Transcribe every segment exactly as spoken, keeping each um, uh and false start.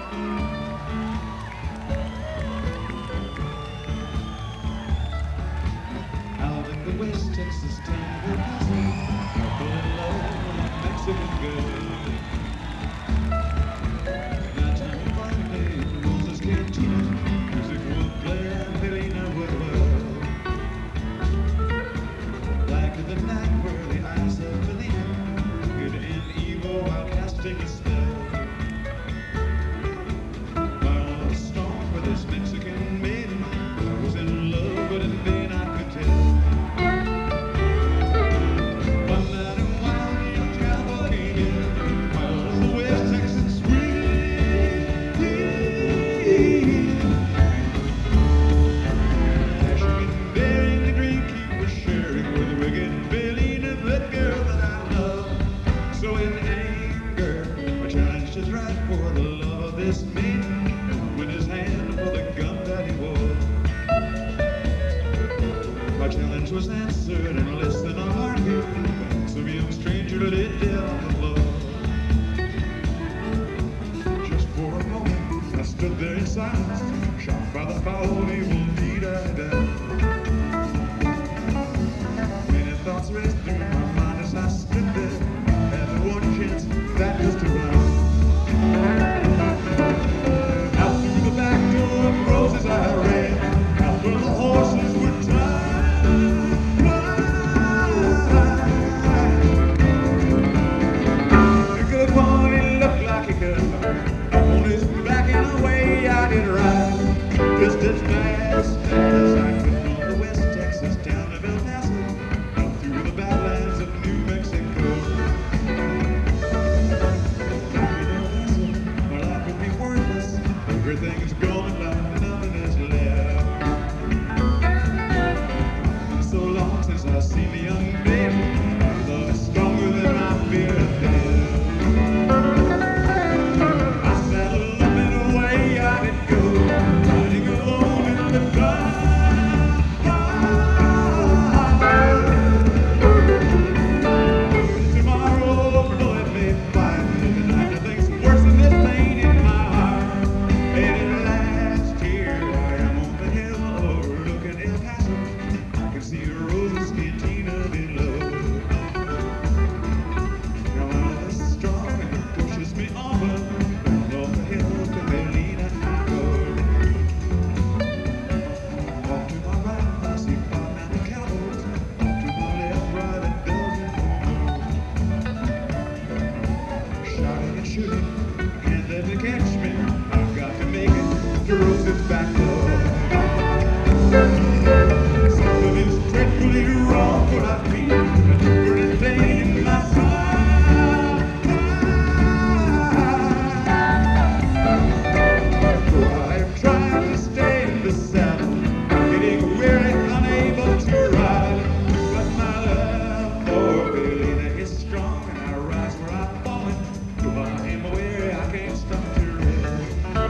Out in the West Texas town of El Paso, I fell in love with a Mexican girl. Nighttime Friday in Rosa's Cantina, music would play and Helena would whirl. Like the night where the eyes of Helena hid in evil while casting a spell. My love was strong for this Mexican maiden. I was in love, but in vain I could tell. One night a wild young cowboy came in, wild as the West Texas wind. Dashing and daring, the drink he was sharing with wicked Helena, the girl that I love. So in anger, I challenged his right for the love of this maiden, with his hand for the gun that he wore. My challenge was answered in less than a heartbeat. Some young stranger lay dead on the floor. Just for a moment, I stood there in silence, shocked by the foul evil deed I had done. Many thoughts raced through my mind as I stood there. Had the one chance, that was to run. Out through the back door of Rosa's I ran, out where the horses were tied. The good pony looked like he could, on his back in a way I did ride, just as fast as I could from the West Texas town of El Paso, out through the badlands of New Mexico. Back in El Paso, my life would be worthless. Everything's gone, like nothing is left. So long since I've seen the young baby, love is stronger than my fear of death. I saddled up and away I did go, riding alone in the dark. Tomorrow, though it may fight, tonight nothing's worse than this pain in my heart. And at last, here I am on the hill overlooking El Paso. I can see Rosa's Cantina below. Now my love is strong and it pushes me onward. Down off the hill to Helena I go. Off to my right, I see five mounted cowboys. Off to my left, right, a dozen more. Shouting and shooting, can't let them catch me. I've got to make it to Rosa's back door. Something is dreadfully wrong, but I feel a burning pain in my side. For I have tried to stay in the saddle, getting weary, unable to ride. But my love for Helena is strong, and I rise where I've fallen. Though I am weary, I can't stop to rest.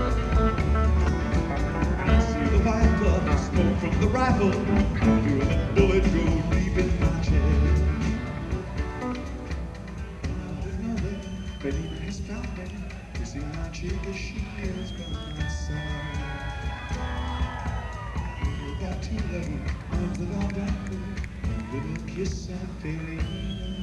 And I see the white blood and smoke from the rifle. I feel the bullet go deep in my chest. Another, Helena has found me. You see my cheek as she is by my side. Got two little arms that are down, little kiss and Helena.